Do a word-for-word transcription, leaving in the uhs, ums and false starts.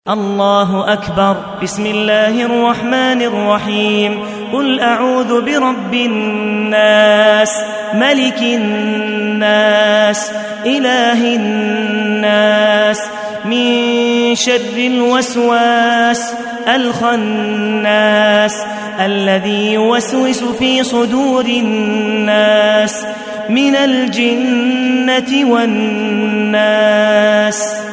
الله أكبر. بسم الله الرحمن الرحيم. قل أعوذ برب الناس ملك الناس إله الناس من شر الوسواس الخناس الذي يوسوس في صدور الناس من الجنة والناس.